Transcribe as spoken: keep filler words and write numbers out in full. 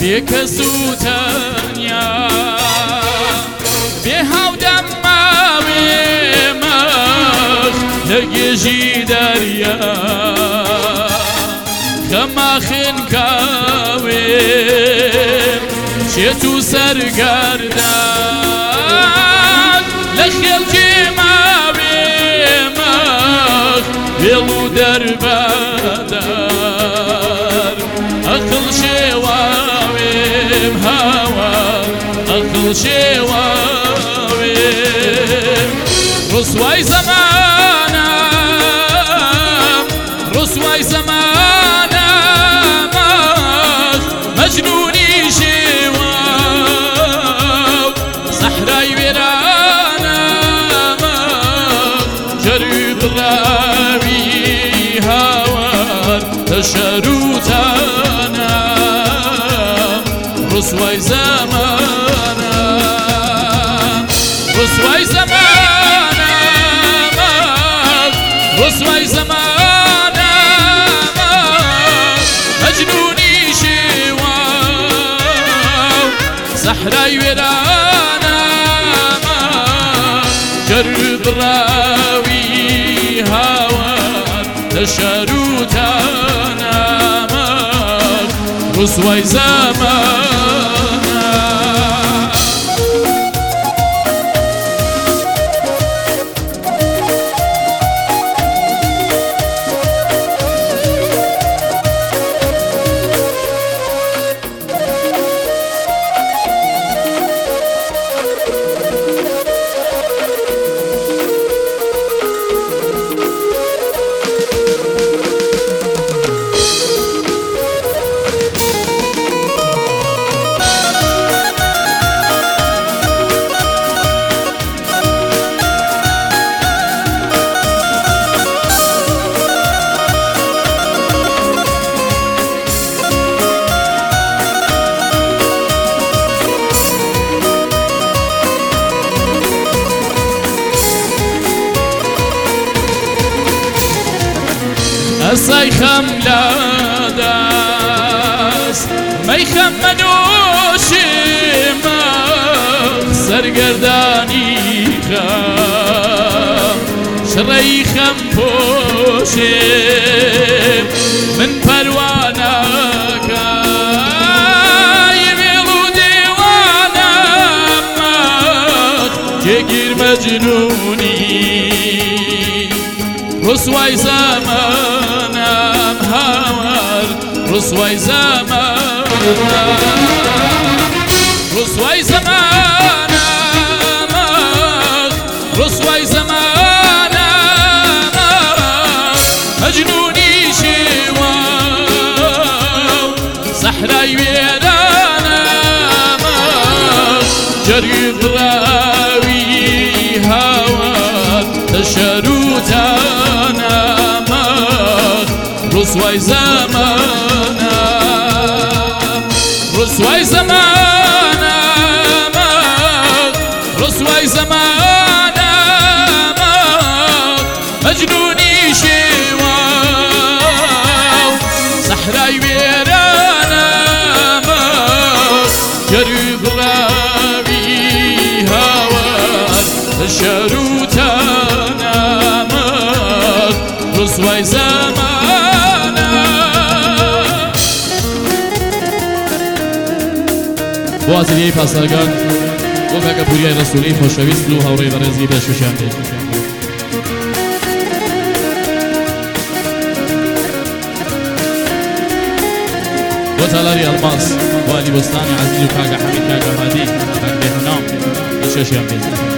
بێکەس و تەنیا بێ هاودەم ماوێمەش لە گێژی دەریا خەما خێنکاوێم چێت و سەرگەردان لە خێڵکی ماوێمەش وێڵ و دەربەدار ئەقڵ شێواوێم هاوار ئەقڵ شێواوێم ڕسوای زەمانەم ڕسوای زەمانەمەش مەجنونی شێواو سەحرای وێرانەمەش جەری بڕاوی هاوار تەشەر و تەنە رسوای زمانم رسوای زمانم رسوای زمانم مجنونی شێواو سەحرای وێرانم جەرگ ڕاوی هاوار تەشەر و تەنەم رسوای زمانم ئەسای خەم لە دەست مەی خەم مەنووشێمە سەرگەردانی خەم شڕەی خەم پۆشێم من پەروانەکەی وێڵ و دێوانەمە جێگیر مەجنونی رسوای زمانم هاوار رسوای زمانم رسوای زمانم رسوای زمانم مجنونی شێواو سەحرای وێرانم جەرگ ڕاوی هاوار تەشەر و تەنەم رسوای زمانم رسوای زمانم رسوای زمانم مجنونی شێواو سەحرای وێرانم جەرگ ڕاوی هاوار تەشەر و تەنەم رسوای زمانم بۆ ئازیلیەی پاسەرگان بۆ کاکە پوریای ڕەسوولی خۆشەویست و هاوڕێی بەڕێزی پێشکەشیان دێت بۆ تالاری ئەڵماس بۆ عەلی بۆستانی عەزیز و کاکە حەمید کاکە هادی کاکە بێهەنام پێشکەشیان دێت